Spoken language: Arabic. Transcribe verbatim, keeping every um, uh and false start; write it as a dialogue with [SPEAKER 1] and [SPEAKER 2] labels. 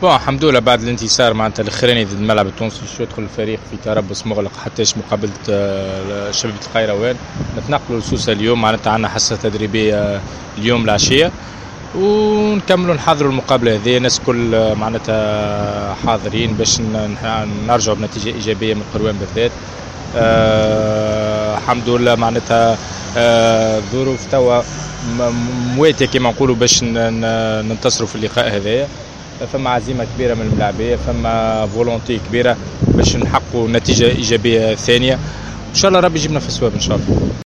[SPEAKER 1] بون الحمد لله بعد الانتصار معناتها الاخراني ضد الملعب التونسي شو يدخل الفريق في تربص مغلق حتىش مقابله آه، شبيبه القيروان. نتنقلوا لسوسه اليوم معناتها عندنا حصه تدريبيه اليوم العشيه ونكملوا نحضروا المقابله هذه. الناس كل آه، معناتها حاضرين باش ن- نرجعوا بنتيجه ايجابيه من القروان بالذات. آه الحمد لله معناتها آه ظروف توا م- مواتيه كما نقولوا باش ن- ن- ننتصروا في اللقاء هذايا. فما عزيمه كبيره من الملاعبيه، فما فولونتي كبيره باش نحققوا نتيجه ايجابيه ثانيه. ان شاء الله ربي يجيبنا في الصواب ان شاء الله.